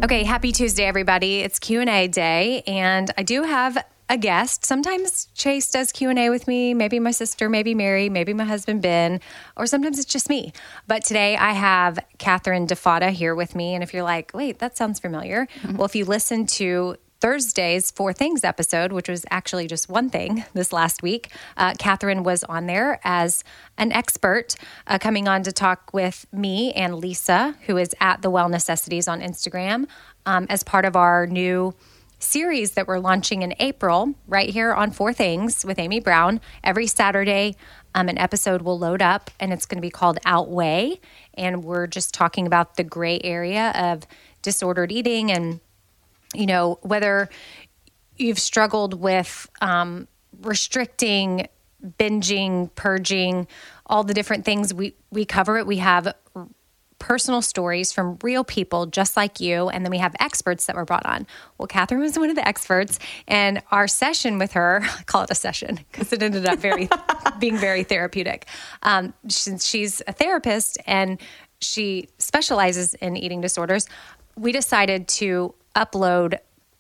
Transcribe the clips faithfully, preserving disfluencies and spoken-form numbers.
Okay, happy Tuesday, everybody. It's Q and A day, and I do have a guest. Sometimes Chase does Q and A with me, maybe my sister, maybe Mary, maybe my husband, Ben, or sometimes it's just me. But today I have Catherine DeFatta here with me, and if you're like, wait, that sounds familiar. Mm-hmm. Well, if you listen to Thursday's Four Things episode, which was actually just one thing this last week, uh, Catherine was on there as an expert uh, coming on to talk with me and Lisa, who is at The Well Necessities on Instagram, um, as part of our new series that we're launching in April right here on Four Things with Amy Brown. Every Saturday, um, an episode will load up, and it's going to be called Outweigh, and we're just talking about the gray area of disordered eating and you know, whether you've struggled with um, restricting, binging, purging, all the different things, we, we cover it. We have personal stories from real people just like you, and then we have experts that were brought on. Well, Catherine was one of the experts, and our session with her, I call it a session because it ended up very being very therapeutic. Um, she, she's a therapist, and she specializes in eating disorders. We decided to upload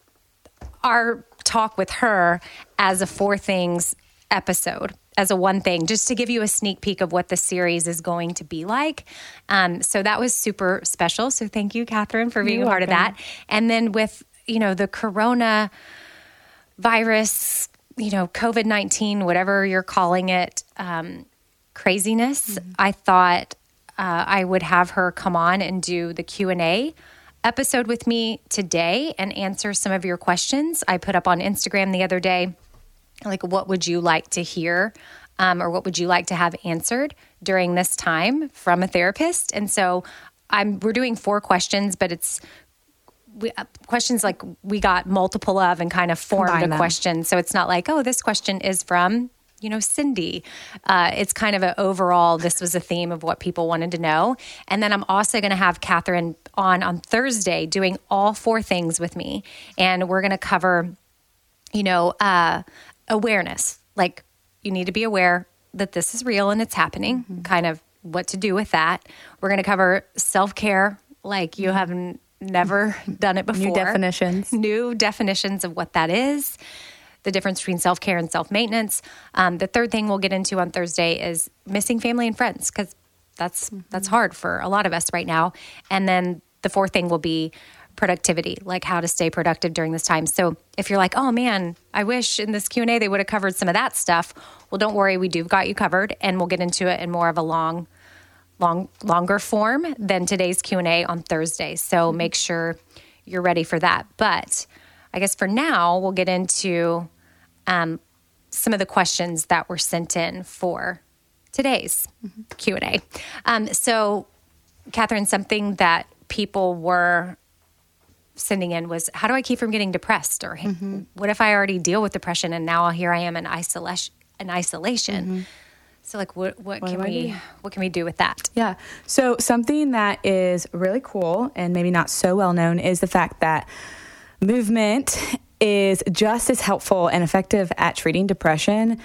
our talk with her as a Four Things episode, as a one thing, just to give you a sneak peek of what the series is going to be like. Um, so that was super special. So thank you, Catherine, for being You're a part welcome. of that. And then with, you know, the corona virus, you know, COVID nineteen, whatever you're calling it, um, craziness, mm-hmm. I thought uh, I would have her come on and do the Q and A episode with me today and answer some of your questions. I put up on Instagram the other day, like, what would you like to hear um, or what would you like to have answered during this time from a therapist? And so I'm we're doing four questions, but it's we, uh, questions like we got multiple of and kind of formed Combine a them. question. So it's not like, oh, this question is from you know, Cindy. Uh, it's kind of an overall, this was a theme of what people wanted to know. And then I'm also going to have Catherine on on Thursday doing all four things with me. And we're going to cover, you know, uh, awareness. Like, you need to be aware that this is real and it's happening, mm-hmm. kind of what to do with that. We're going to cover self-care, like you haven't never done it before. New definitions. New definitions of what that is. The difference between self-care and self-maintenance. Um, the third thing we'll get into on Thursday is missing family and friends, because that's mm-hmm. that's hard for a lot of us right now. And then the fourth thing will be productivity, like how to stay productive during this time. So if you're like, oh man, I wish in this Q and A they would have covered some of that stuff. Well, don't worry, we do got you covered, and we'll get into it in more of a long, long, longer form than today's Q and A on Thursday. So mm-hmm. make sure you're ready for that. But I guess for now, we'll get into um, some of the questions that were sent in for today's mm-hmm. Q and A. Um, so, Catherine, something that people were sending in was, how do I keep from getting depressed? Or mm-hmm. what if I already deal with depression and now here I am in isolation? In isolation. Mm-hmm. So, like, what what, what can we do? what can we do with that? Yeah. So, something that is really cool and maybe not so well known is the fact that movement is just as helpful and effective at treating depression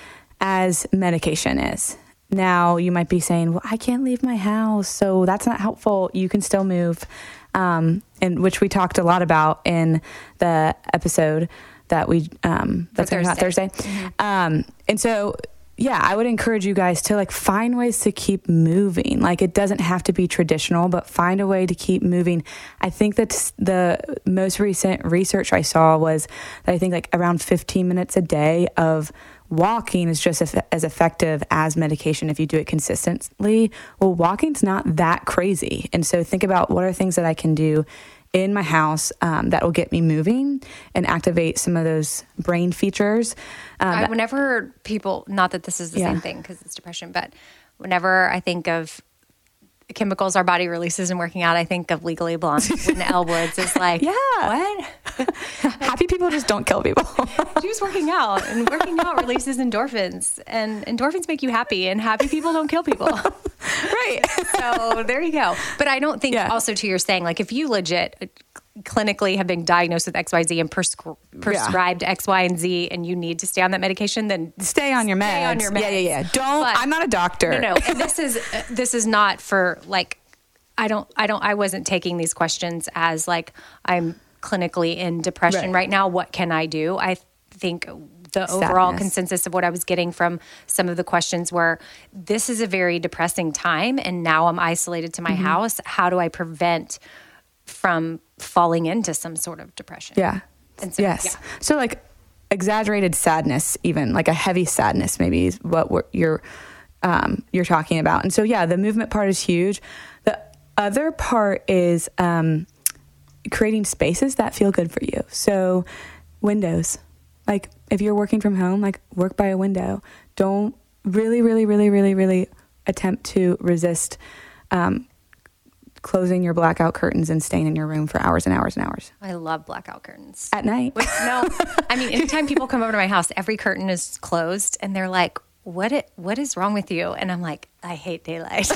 as medication is. Now, you might be saying, well, I can't leave my house, so that's not helpful. You can still move, um, and which we talked a lot about in the episode that we, um, that's coming out Thursday. Mm-hmm. Um, and so, yeah, I would encourage you guys to like find ways to keep moving. Like, it doesn't have to be traditional, but find a way to keep moving. I think that the most recent research I saw was that I think like around fifteen minutes a day of walking is just as effective as medication if you do it consistently. Well, walking's not that crazy. And so think about, what are things that I can do in my house um, that will get me moving and activate some of those brain features. Um, I, whenever people, not that this is the yeah. same thing because it's depression, but whenever I think of chemicals our body releases in working out, I think of Legally Blonde when Elle Woods is like, yeah. what? Happy people just don't kill people. She was working out, and working out releases endorphins, and endorphins make you happy, and happy people don't kill people. Right. So there you go. But I don't think yeah. also to your saying, like, if you legit clinically have been diagnosed with X Y Z and prescri- prescribed yeah. X, Y, and Z, and you need to stay on that medication, then stay on your meds. Stay on your meds. Yeah, yeah, yeah. Don't. But, I'm not a doctor. No, no. And this is uh, this is not for like I don't, I don't, I wasn't taking these questions as like, I'm clinically in depression right, right now. What can I do? I think the Sadness. overall consensus of what I was getting from some of the questions were, this is a very depressing time. And now I'm isolated to my mm-hmm. house. How do I prevent from falling into some sort of depression? Yeah. And so, yes. Yeah. So like exaggerated sadness, even like a heavy sadness, maybe is what we're, you're, um, you're talking about. And so, yeah, the movement part is huge. The other part is, um, creating spaces that feel good for you. So windows, like if you're working from home, like work by a window. Don't really, really, really, really, really attempt to resist, um, closing your blackout curtains and staying in your room for hours and hours and hours. I love blackout curtains. At night? Which, no, I mean, anytime people come over to my house, every curtain is closed and they're like, what, it, what is wrong with you? And I'm like, I hate daylight.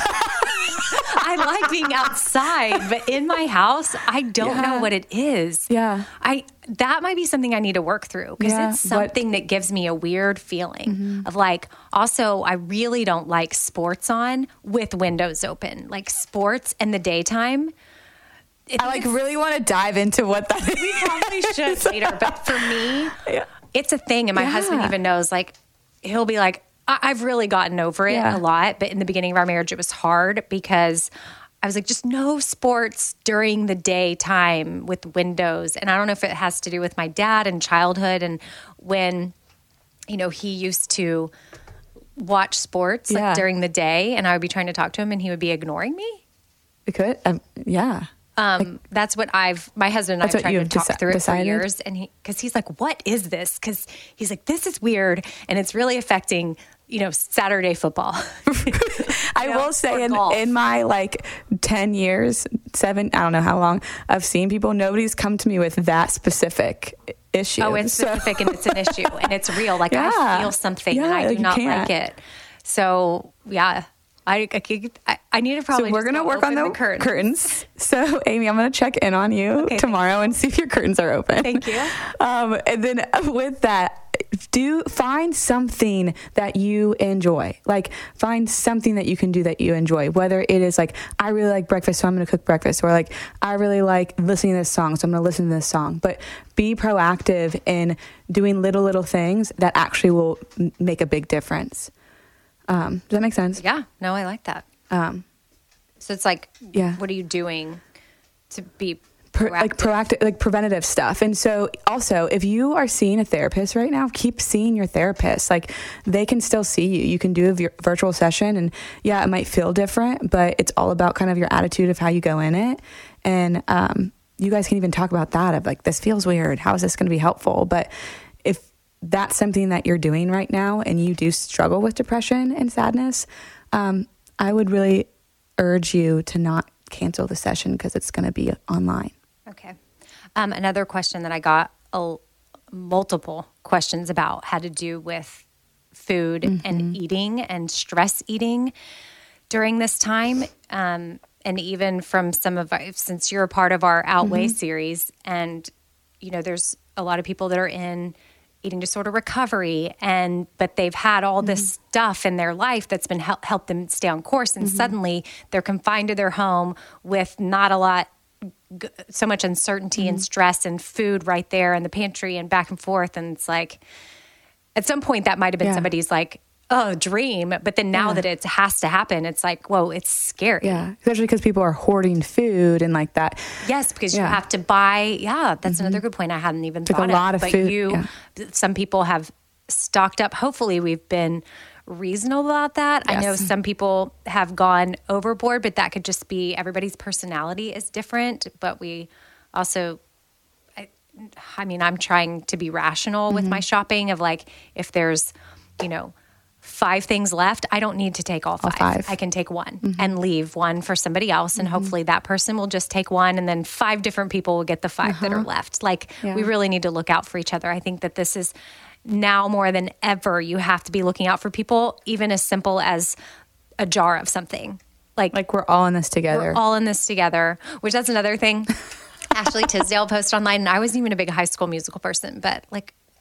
I like being outside, but in my house, I don't yeah. know what it is. Yeah. I, that might be something I need to work through because yeah. it's something what? that gives me a weird feeling mm-hmm. of like, also, I really don't like sports on with windows open, like sports in the daytime. I like really want to dive into what that is. We probably should later, but for me, yeah. it's a thing. And my yeah. husband even knows, like, he'll be like, I- I've really gotten over it yeah. a lot. But in the beginning of our marriage, it was hard because I was like, just no sports during the daytime with windows. And I don't know if it has to do with my dad and childhood and when, you know, he used to watch sports yeah. like during the day and I would be trying to talk to him and he would be ignoring me. It could. Um, yeah. Um, like, that's what I've, my husband and I have tried to talk deci- through it decided? for years. And he, cause he's like, what is this? Cause he's like, this is weird. And it's really affecting, you know, Saturday football. I know, will say in, in my like ten years, seven, I don't know how long I've seen people, nobody's come to me with that specific issue. Oh, it's so. specific and it's an issue and it's real. Like yeah. I feel something yeah, and I do not can't. like it. So yeah. I, I, I need to probably. So we're going to work on the, the curtains. curtains. So Amy, I'm going to check in on you okay, tomorrow and see if your curtains are open. Thank you. Um, and then with that, do find something that you enjoy. Like find something that you can do that you enjoy. Whether it is like, I really like breakfast, so I'm going to cook breakfast. Or like, I really like listening to this song, so I'm going to listen to this song. But be proactive in doing little, little things that actually will m- make a big difference. Um, does that make sense? Yeah. No, I like that. Um, so it's like, yeah. what are you doing to be proactive? Pro- like proactive, like preventative stuff. And so also, if you are seeing a therapist right now, keep seeing your therapist. Like they can still see you. You can do a v- virtual session and yeah, it might feel different, but it's all about kind of your attitude of how you go in it. And, um, you guys can even talk about that of like, this feels weird. How is this going to be helpful? But if that's something that you're doing right now and you do struggle with depression and sadness, um, I would really urge you to not cancel the session because it's going to be online. Okay. Um, another question that I got uh, multiple questions about had to do with food mm-hmm. and eating and stress eating during this time. Um, and even from some of our, since you're a part of our Outweigh mm-hmm. series and, you know, there's a lot of people that are in eating disorder recovery and but they've had all this mm-hmm. stuff in their life that's been help helped them stay on course and mm-hmm. suddenly they're confined to their home with not a lot so much uncertainty mm-hmm. and stress and food right there in the pantry and back and forth and it's like at some point that might have been yeah. somebody's like oh dream but then now yeah. that it has to happen it's like whoa it's scary yeah especially because people are hoarding food and like that yes because yeah. you have to buy yeah that's mm-hmm. another good point I hadn't even it's thought like a lot of, of but food. you yeah. some people have stocked up hopefully we've been reasonable about that yes. I know some people have gone overboard but that could just be everybody's personality is different but we also I, I mean I'm trying to be rational mm-hmm. with my shopping of like if there's you know five things left, I don't need to take all five. All five. I can take one mm-hmm. and leave one for somebody else. And mm-hmm. hopefully that person will just take one and then five different people will get the five uh-huh. that are left. Like yeah. we really need to look out for each other. I think that this is now more than ever, you have to be looking out for people, even as simple as a jar of something. Like, like we're all in this together. We're all in this together, which that's another thing. Ashley Tisdale posted online, and I wasn't even a big High School Musical person, but like,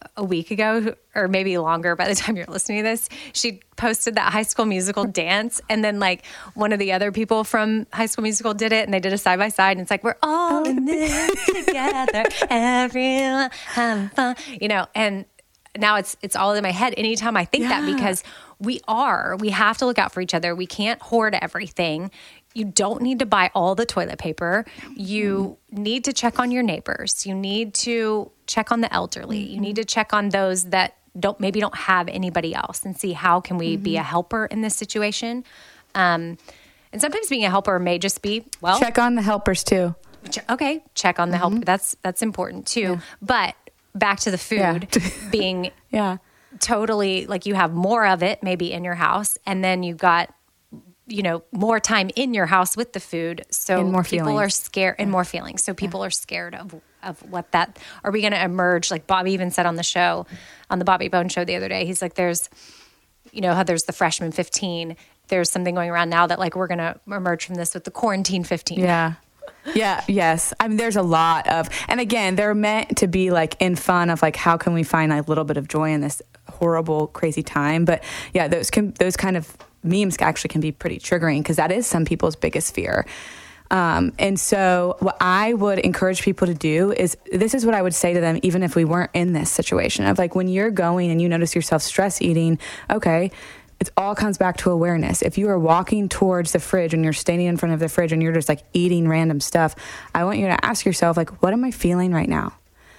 a week ago, or maybe longer by the time you're listening to this, she posted that High School Musical dance. And then like one of the other people from High School Musical did it, and they did a side by side. And it's like, we're all in this together, everyone having fun, you know, and now it's, it's all in my head anytime I think yeah. that, because we are, we have to look out for each other. We can't hoard everything. You don't need to buy all the toilet paper. You mm. need to check on your neighbors. You need to check on the elderly. Mm-hmm. You need to check on those that don't maybe don't have anybody else, and see how can we mm-hmm. be a helper in this situation. Um, and sometimes being a helper may just be, well, check on the helpers too. Ch- okay, check on the mm-hmm. helper. That's that's important too. Yeah. But back to the food yeah. being yeah. totally like you have more of it maybe in your house, and then you've got, you know, more time in your house with the food. So and more people feelings. are scared and more feelings. So people yeah. are scared of, of what that, are we going to emerge? Like Bobby even said on the show, on the Bobby Bone show the other day, he's like, there's, you know, how there's the freshman fifteen. There's something going around now that like, we're going to emerge from this with the quarantine fifteen. Yeah. Yeah. Yes. I mean, there's a lot of, and again, they're meant to be like in fun of like, how can we find a little bit of joy in this horrible, crazy time? But yeah, those can, those kind of memes actually can be pretty triggering, because that is some people's biggest fear. Um, and so what I would encourage people to do is, this is what I would say to them, even if we weren't in this situation of like, when you're going and you notice yourself stress eating, okay, it all comes back to awareness. If you are walking towards the fridge and you're standing in front of the fridge and you're just like eating random stuff, I want you to ask yourself, like, what am I feeling right now?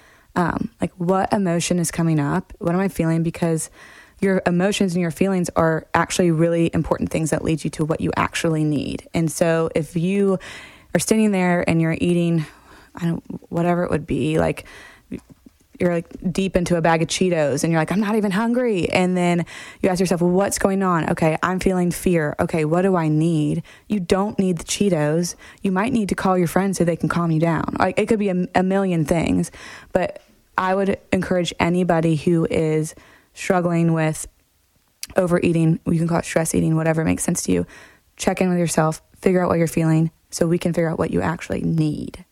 Um, like what emotion is coming up? What am I feeling? Because your emotions and your feelings are actually really important things that lead you to what you actually need. And so if you are standing there and you're eating, I don't, whatever it would be, like you're like deep into a bag of Cheetos and you're like, I'm not even hungry. And then you ask yourself, well, what's going on? Okay, I'm feeling fear. Okay, what do I need? You don't need the Cheetos. You might need to call your friends so they can calm you down. Like it could be a, a million things, but I would encourage anybody who is struggling with overeating, you can call it stress eating, whatever makes sense to you, check in with yourself, figure out what you're feeling so we can figure out what you actually need.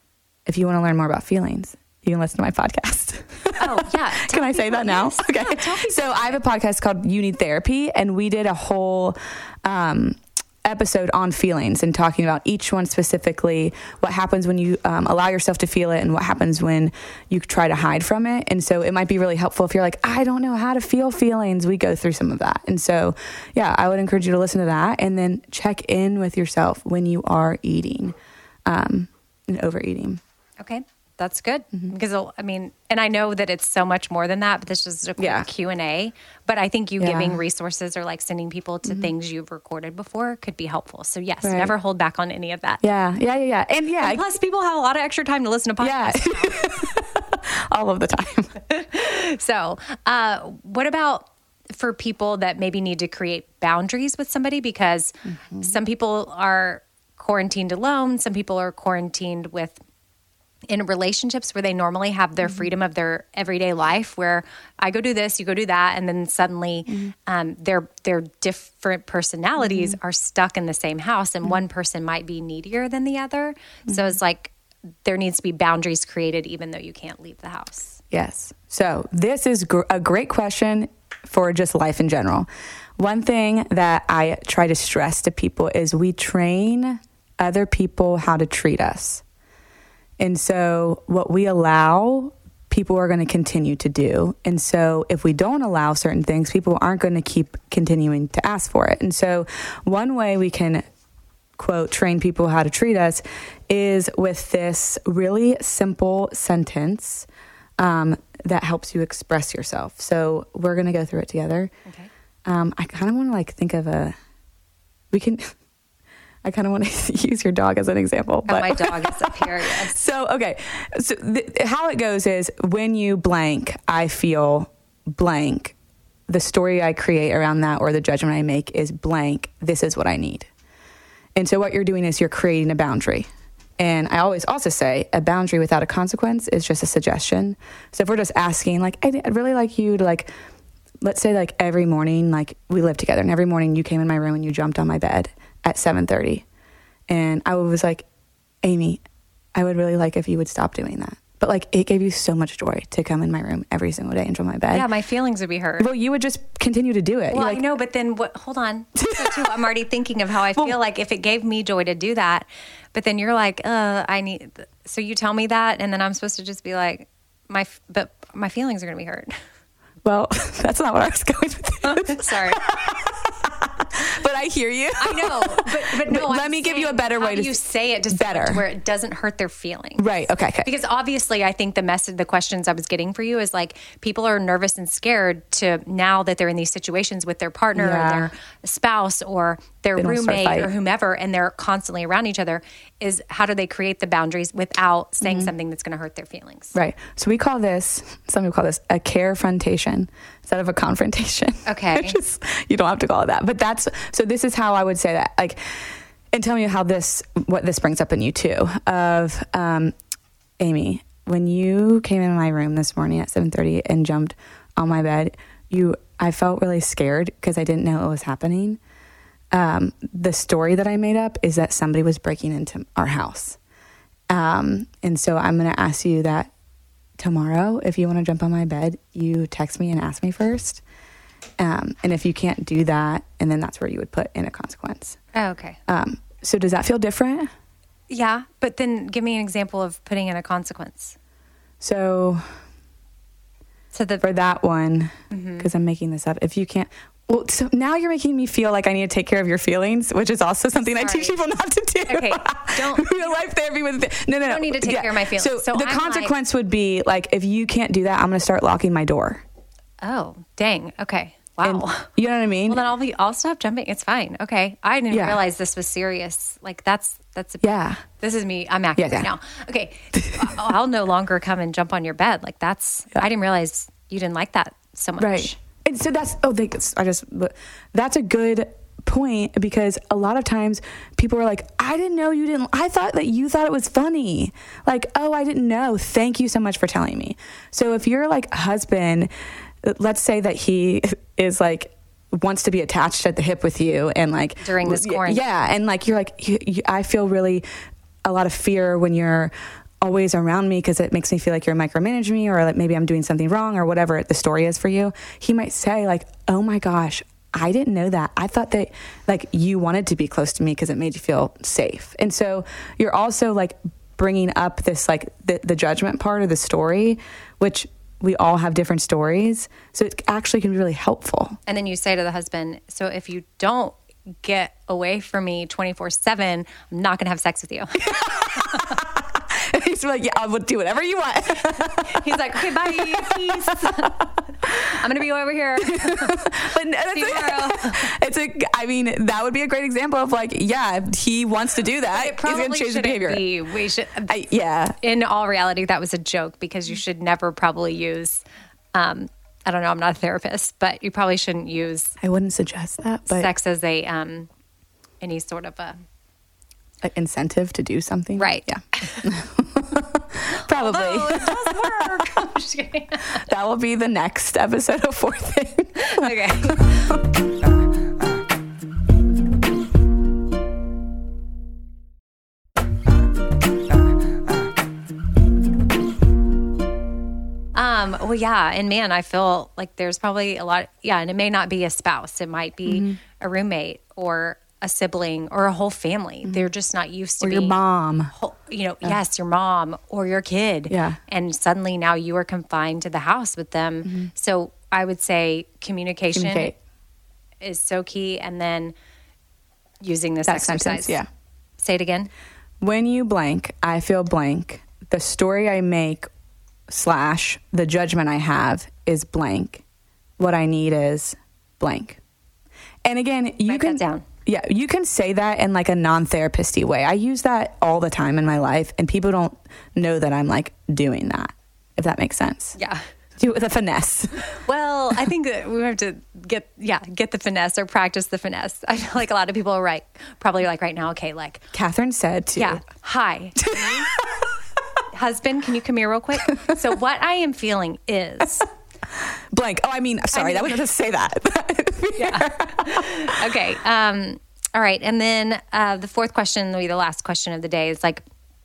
If you want to learn more about feelings, you can listen to my podcast. Oh, yeah. Can I say that now? Yes. Okay. Yeah, so I have a podcast called You Need Therapy, and we did a whole um, episode on feelings and talking about each one specifically, what happens when you um, allow yourself to feel it and what happens when you try to hide from it. And so it might be really helpful if you're like, I don't know how to feel feelings. We go through some of that. And so, yeah, I would encourage you to listen to that and then check in with yourself when you are eating um, and overeating. Okay. That's good. Mm-hmm. Because I mean, and I know that it's so much more than that, but this is a quick yeah. Q and A, but I think you yeah. giving resources or like sending people to mm-hmm. things you've recorded before could be helpful. So yes, right. never hold back on any of that. Yeah. Yeah. Yeah. Yeah. And yeah. And plus people have a lot of extra time to listen to podcasts. Yeah. All of the time. So, uh, what about for people that maybe need to create boundaries with somebody? Because mm-hmm. some people are quarantined alone. Some people are quarantined with in relationships where they normally have their mm-hmm. freedom of their everyday life, where I go do this, you go do that. And then suddenly mm-hmm. um, their, their different personalities mm-hmm. are stuck in the same house, and mm-hmm. one person might be needier than the other. Mm-hmm. So it's like, there needs to be boundaries created, even though you can't leave the house. Yes. So this is gr- a great question for just life in general. One thing that I try to stress to people is we train other people how to treat us. And so what we allow, people are going to continue to do. And so if we don't allow certain things, people aren't going to keep continuing to ask for it. And so one way we can, quote, train people how to treat us is with this really simple sentence um, that helps you express yourself. So we're going to go through it together. Okay. Um, I kind of want to like think of a, we can... I kind of want to use your dog as an example. But. Oh, my dog is up here, yes. So, okay. So th- how it goes is when you blank, I feel blank. The story I create around that or the judgment I make is blank. This is what I need. And so what you're doing is you're creating a boundary. And I always also say a boundary without a consequence is just a suggestion. So if we're just asking, like, I'd, I'd really like you to, like, let's say, like, every morning, like, we live together, and every morning you came in my room and you jumped on my bed at seven thirty. And I was like, Amy, I would really like if you would stop doing that, but like it gave you so much joy to come in my room every single day and join my bed. Yeah, my feelings would be hurt. Well, you would just continue to do it. Well, like, I know, but then what? Hold on. So too, I'm already thinking of how I feel well, like if it gave me joy to do that, but then you're like, uh, I need. So you tell me that, and then I'm supposed to just be like, my, but my feelings are going to be hurt. Well, that's not what I was going with. Sorry. But I hear you. I know, but, but no. But let I'm me saying, give you a better how way do to you say it just better to where it doesn't hurt their feelings. Right. Okay. Okay. Because obviously, I think the message, the questions I was getting for you is like people are nervous and scared to now that they're in these situations with their partner Yeah. or their spouse or their They don't start a roommate fight. or whomever, and they're constantly around each other. Is how do they create the boundaries without saying Mm-hmm. something that's going to hurt their feelings? Right. So we call this, some people call this a carefrontation instead of a confrontation. Okay. Just, you don't have to call it that. But that's, so this is how I would say that. Like, and tell me how this, what this brings up in you too. Of, um, Amy, when you came in my room this morning at seven thirty and jumped on my bed, you, I felt really scared because I didn't know what was happening. Um, the story that I made up is that somebody was breaking into our house. Um, and so I'm going to ask you that tomorrow, if you want to jump on my bed, you text me and ask me first. Um, and if you can't do that, and then that's where you would put in a consequence. Oh, okay. Um, so does that feel different? Yeah, but then give me an example of putting in a consequence. So, So the for that one, because Mm-hmm. I'm making this up, if you can't, well, so now you're making me feel like I need to take care of your feelings, which is also something I Sorry. teach people not to do. Okay, don't- real life therapy with no, no, no. don't need to take care of my feelings. So, So the I'm consequence would be like, if you can't do that, I'm going to start locking my door. oh dang, okay, wow. And, you know what I mean? Well, then I'll be. I'll stop jumping. It's fine. Okay, I didn't Yeah. realize this was serious. Like that's that's. A, Yeah. This is me. I'm acting Yeah, right yeah. now. Okay, I'll I'll no longer come and jump on your bed. Like that's. Yeah. I didn't realize you didn't like that so much. Right. And so that's, oh, they, I just, that's a good point because a lot of times people are like, I didn't know you didn't, I thought that you thought it was funny. Like, oh, I didn't know. Thank you so much for telling me. So if you're like husband, let's say that he is like, wants to be attached at the hip with you and like During this quarantine. Yeah. And like, you're like, you, you, I feel really a lot of fear when you're always around me because it makes me feel like you're micromanaging me or like maybe I'm doing something wrong or whatever the story is for you. He might say like, oh my gosh, I didn't know that. I thought that like you wanted to be close to me because it made you feel safe. And so you're also like bringing up this like the, the judgment part of the story, which we all have different stories. So it actually can be really helpful. And then you say to the husband, so if you don't get away from me twenty-four seven, I'm not going to have sex with you. He's like, yeah, I'll do whatever you want. He's like, okay, bye, peace. I'm going to be over here. But that's See you tomorrow. it's a, I mean, that would be a great example of like, yeah, he wants to do that. It probably He's going to change his shouldn't behavior. be. We should. I, yeah. In all reality, that was a joke because you should never probably use. Um, I don't know. I'm not a therapist, but you probably shouldn't use I wouldn't suggest that, but sex as a um, any sort of a an incentive to do something. right. Yeah. Probably. Oh, it does work. I'm just kidding. That will be the next episode of Fourth Thing. Okay. Um, well, yeah. And man, I feel like there's probably a lot. Yeah. And it may not be a spouse. It might be Mm-hmm. a roommate or a sibling or a whole family. They're just not used to Or your being mom. whole- you know, yes, your mom or your kid. Yeah. And suddenly now you are confined to the house with them. So I would say communication Communicate. is so key. And then using this That exercise. sentence, yeah. Say it again. When you blank, I feel blank. The story I make slash the judgment I have is blank. What I need is blank. And again, you Write can that down. Yeah, you can say that in like a non-therapist-y way. I use that all the time in my life, and people don't know that I'm like doing that, if that makes sense. Yeah. Do it with a finesse. Well, I think that we have to get, yeah, get the finesse or practice the finesse. I feel like a lot of people are right, probably like right now, okay, like, Catherine said to yeah, hi. Husband, can you come here real quick? So what I am feeling is... blank. Oh, I mean, sorry, I mean- that wasn't to say that. Yeah. Okay. Um, all right. And then uh, the fourth question will be the last question of the day is like,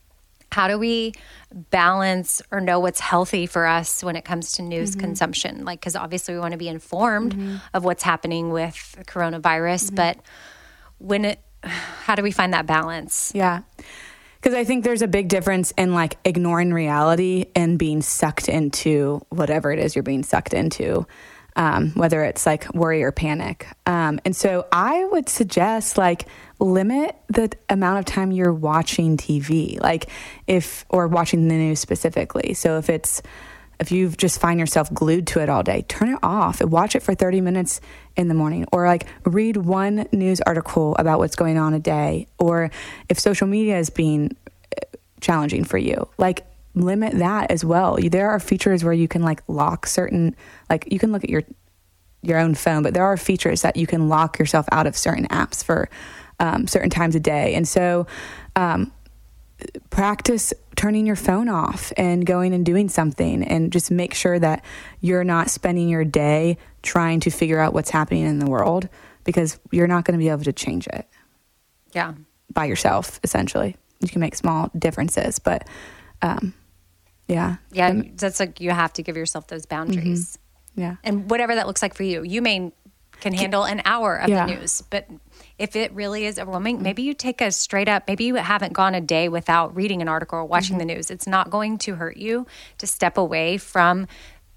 how do we balance or know what's healthy for us when it comes to news mm-hmm. consumption? Like, because obviously we want to be informed mm-hmm. of what's happening with the coronavirus, mm-hmm. but when it, how do we find that balance? Yeah. Because I think there's a big difference in like ignoring reality and being sucked into whatever it is you're being sucked into. Um, whether it's like worry or panic. Um, and so I would suggest like limit the amount of time you're watching T V, like if, or watching the news specifically. So if it's, if you just find yourself glued to it all day, turn it off and watch it for thirty minutes in the morning, or like read one news article about what's going on a day. Or if social media is being challenging for you, like limit that as well. There are features where you can like lock certain, like you can look at your your own phone, but there are features that you can lock yourself out of certain apps for um, certain times a day. And so um, practice turning your phone off and going and doing something, and just make sure that you're not spending your day trying to figure out what's happening in the world, because you're not going to be able to change it. Yeah. By yourself, essentially. You can make small differences, but um, yeah. Yeah, um, that's like you have to give yourself those boundaries. Mm-hmm. Yeah. And whatever that looks like for you. You may can handle an hour of yeah. the news, but if it really is overwhelming, maybe you take a straight up, maybe you haven't gone a day without reading an article or watching mm-hmm. the news. It's not going to hurt you to step away from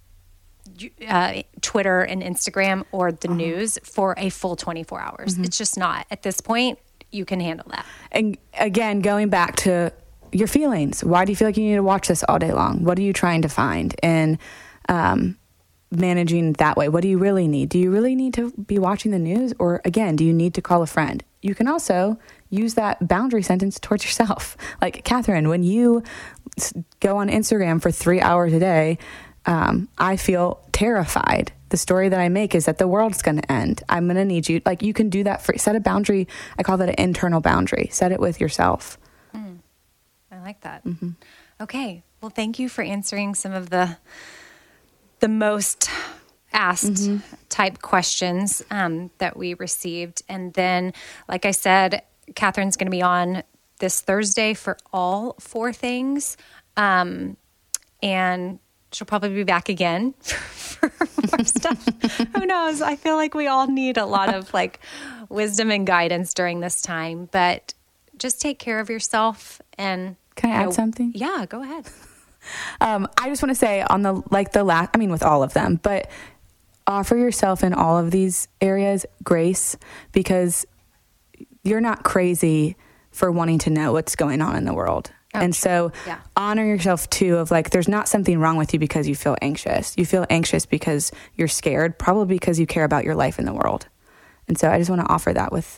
uh, Twitter and Instagram or the uh-huh. news for a full twenty-four hours. Mm-hmm. It's just not. At this point, you can handle that. And again, going back to your feelings. Why do you feel like you need to watch this all day long? What are you trying to find? And um, managing that way. What do you really need? Do you really need to be watching the news? Or again, do you need to call a friend? You can also use that boundary sentence towards yourself. Like, Catherine, when you go on Instagram for three hours a day, um, I feel terrified. The story that I make is that the world's going to end. I'm going to need you. Like, you can do that for, set a boundary. I call that an internal boundary. Set it with yourself. Mm. I like that. Mm-hmm. Okay. Well, thank you for answering some of the the most asked mm-hmm. type questions um, that we received. And then, like I said, Catherine's going to be on this Thursday for all four things. Um, and she'll probably be back again for more stuff. Who knows? I feel like we all need a lot of like wisdom and guidance during this time, but just take care of yourself. And can I add know, something? Yeah, go ahead. Um, I just want to say on the, like the last, I mean, with all of them, but offer yourself in all of these areas grace, because you're not crazy for wanting to know what's going on in the world. Oh, and so yeah. honor yourself too, of like, there's not something wrong with you because you feel anxious. You feel anxious because you're scared, probably because you care about your life in the world. And so I just want to offer that with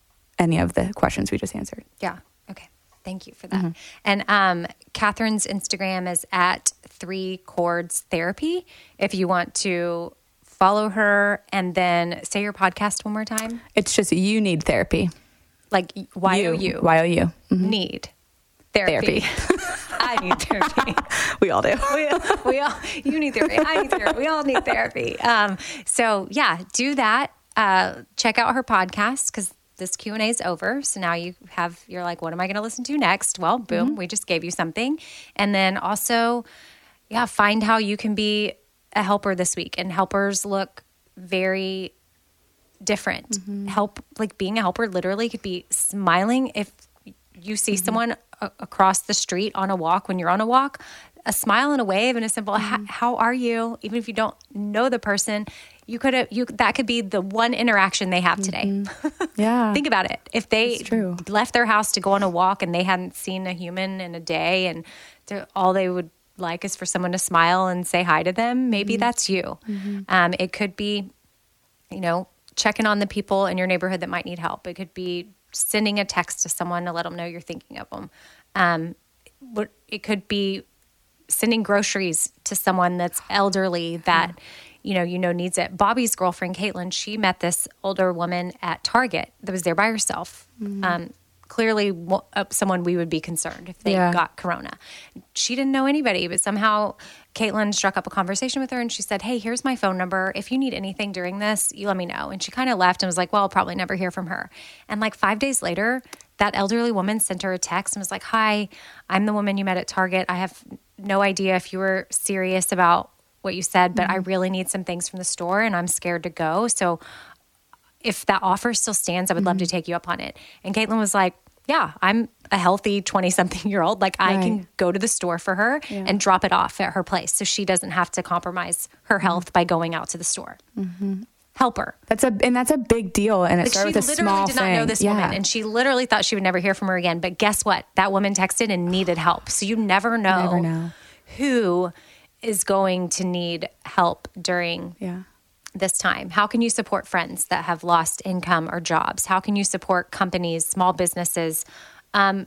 any of the questions we just answered. Yeah. Okay. Thank you for that. Mm-hmm. And um, Catherine's Instagram is at Three Chords Therapy. If you want to follow her, and then say your podcast one more time. It's just You Need Therapy. Like Y O U. Y O U. Mm-hmm. Need therapy. therapy. I need therapy. We all do. we, we all. You need therapy. I need therapy. We all need therapy. Um, so yeah, do that. Uh, check out her podcast, because this Q and A is over. So now you have, you're like, what am I going to listen to next? Well, boom, mm-hmm. we just gave you something. And then also, yeah, find how you can be a helper this week. And helpers look very different. Mm-hmm. Help, like being a helper literally could be smiling. If you see mm-hmm. someone a- across the street on a walk, when you're on a walk, a smile and a wave and a simple, mm-hmm. how are you? Even if you don't know the person, you could have, you, that could be the one interaction they have today. Mm-hmm. Yeah. Think about it. If they left their house to go on a walk and they hadn't seen a human in a day, and all they would like is for someone to smile and say hi to them, maybe mm-hmm. that's you. Mm-hmm. Um, it could be, you know, checking on the people in your neighborhood that might need help. It could be sending a text to someone to let them know you're thinking of them. Um, it could be sending groceries to someone that's elderly that, yeah. you know, you know, needs it. Bobby's girlfriend, Caitlin, she met this older woman at Target that was there by herself. Mm-hmm. Um, clearly uh, someone we would be concerned if they yeah. got corona. She didn't know anybody, but somehow Caitlin struck up a conversation with her, and she said, hey, here's my phone number. If you need anything during this, you let me know. And she kind of left and was like, well, I'll probably never hear from her. And like five days later, that elderly woman sent her a text and was like, hi, I'm the woman you met at Target. I have no idea if you were serious about what you said, but mm-hmm. I really need some things from the store and I'm scared to go. So if that offer still stands, I would mm-hmm. love to take you up on it. And Caitlin was like, yeah, I'm a healthy twenty-something year old. Like I right. can go to the store for her yeah. and drop it off at her place so she doesn't have to compromise her health mm-hmm. by going out to the store. Mm-hmm. Help her. That's a and that's a big deal. And it like started with a small thing. She literally did not know this yeah. woman, and she literally thought she would never hear from her again. But guess what? That woman texted and needed help. So you never know, never know. who is going to need help during yeah. this time. How can you support friends that have lost income or jobs? How can you support companies, small businesses, um,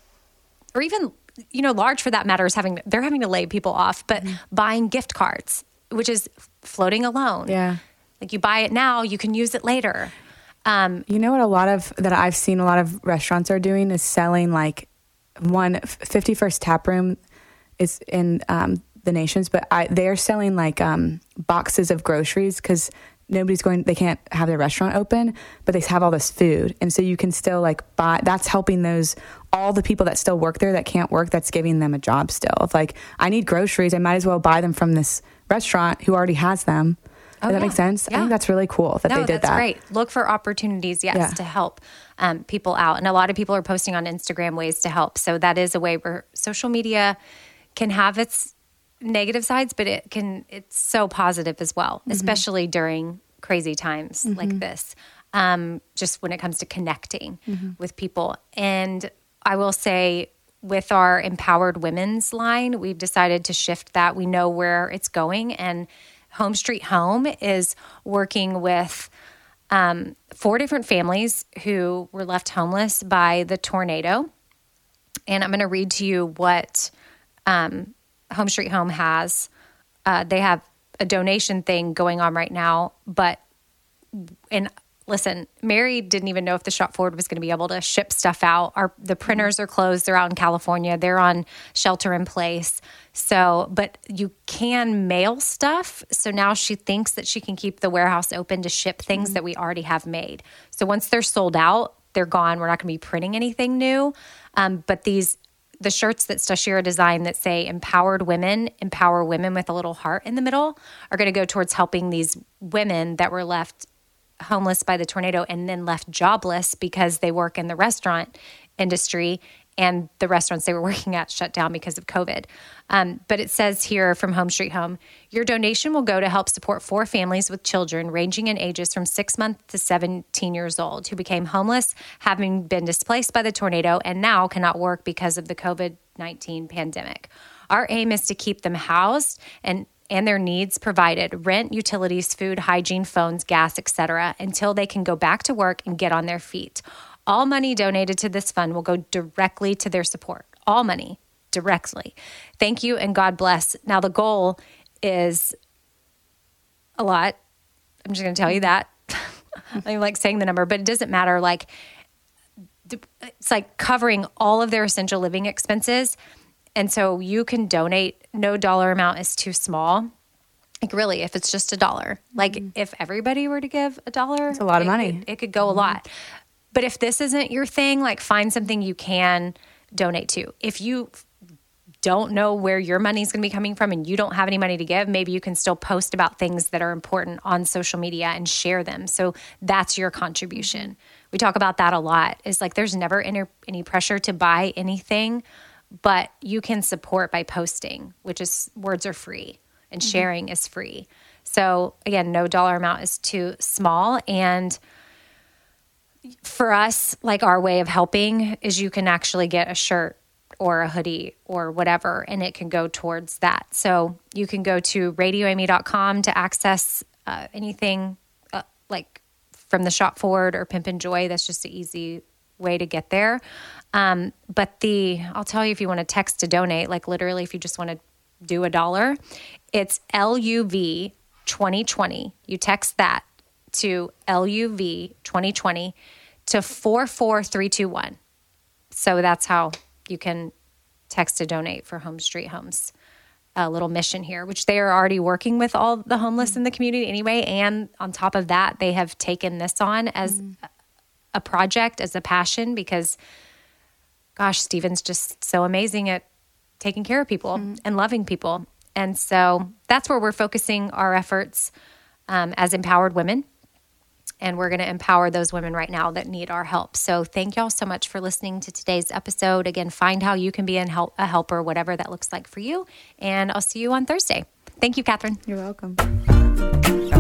or even, you know, large for that matter is having, they're having to lay people off, but mm-hmm. buying gift cards, which is floating a loan. Yeah. Like you buy it now, you can use it later. Um, you know what a lot of, that I've seen a lot of restaurants are doing is selling like one fifty-first Tap Room is in um, the Nations, but I, they're selling like um, boxes of groceries because nobody's going, they can't have their restaurant open, but they have all this food. And so you can still like buy, that's helping those, all the people that still work there that can't work, that's giving them a job still. If like, I need groceries, I might as well buy them from this restaurant who already has them. Oh, Does that yeah. make sense? Yeah. I think that's really cool that no, they did that's that. Great. Look for opportunities, yes, yeah. to help um, people out. And a lot of people are posting on Instagram ways to help. So that is a way where social media can have its negative sides, but it can, it's so positive as well, mm-hmm. especially during crazy times mm-hmm. like this, um, just when it comes to connecting mm-hmm. with people. And I will say with our Empowered Women's line, we've decided to shift that. We know where it's going, and Home Street Home is working with um, four different families who were left homeless by the tornado. And I'm going to read to you what um, Home Street Home has. Uh, they have a donation thing going on right now, but and listen, Mary didn't even know if the Shop Forward was going to be able to ship stuff out. Our the printers are closed. They're out in California. They're on shelter in place. So, but you can mail stuff. So now she thinks that she can keep the warehouse open to ship things mm-hmm. that we already have made. So once they're sold out, they're gone. We're not going to be printing anything new. Um, but these, the shirts that Stashira designed that say Empowered Women, empower women with a little heart in the middle, are going to go towards helping these women that were left homeless by the tornado and then left jobless because they work in the restaurant industry and the restaurants they were working at shut down because of COVID. Um, but it says here from Home Street Home, your donation will go to help support four families with children ranging in ages from six months to seventeen years old who became homeless, having been displaced by the tornado and now cannot work because of the COVID nineteen pandemic. Our aim is to keep them housed and and their needs provided, rent, utilities, food, hygiene, phones, gas, et cetera, until they can go back to work and get on their feet. All money donated to this fund will go directly to their support. All money, directly. Thank you and God bless. Now, the goal is a lot. I'm just going to tell you that. I like saying the number, but it doesn't matter. Like, it's like covering all of their essential living expenses. And so you can donate. No dollar amount is too small. Like really, if it's just a dollar, like mm-hmm. if everybody were to give a dollar, it's a lot of it, money. It, it could go mm-hmm. a lot. But if this isn't your thing, like find something you can donate to. If you don't know where your money is going to be coming from and you don't have any money to give, maybe you can still post about things that are important on social media and share them. So that's your contribution. We talk about that a lot. It's like there's never any, any pressure to buy anything, but you can support by posting, which is words are free and mm-hmm. sharing is free. So again, no dollar amount is too small. And for us, like our way of helping is you can actually get a shirt or a hoodie or whatever, and it can go towards that. So you can go to radio amy dot com to access uh, anything uh, like from the Shop Forward or Pimp and Joy. That's just an easy way to get there. Um, but the, I'll tell you if you want to text to donate, like literally if you just want to do a dollar, it's L U V twenty twenty. You text that to L U V twenty twenty to four four three two one. So that's how you can text to donate for Home Street Home's uh, little mission here, which they are already working with all the homeless in the community anyway. And on top of that, they have taken this on as mm. a project, as a passion, because, gosh, Stephen's just so amazing at taking care of people mm-hmm. and loving people. And so that's where we're focusing our efforts um, as empowered women. And we're going to empower those women right now that need our help. So thank y'all so much for listening to today's episode. Again, find how you can be an help, a helper, whatever that looks like for you. And I'll see you on Thursday. Thank you, Catherine. You're welcome.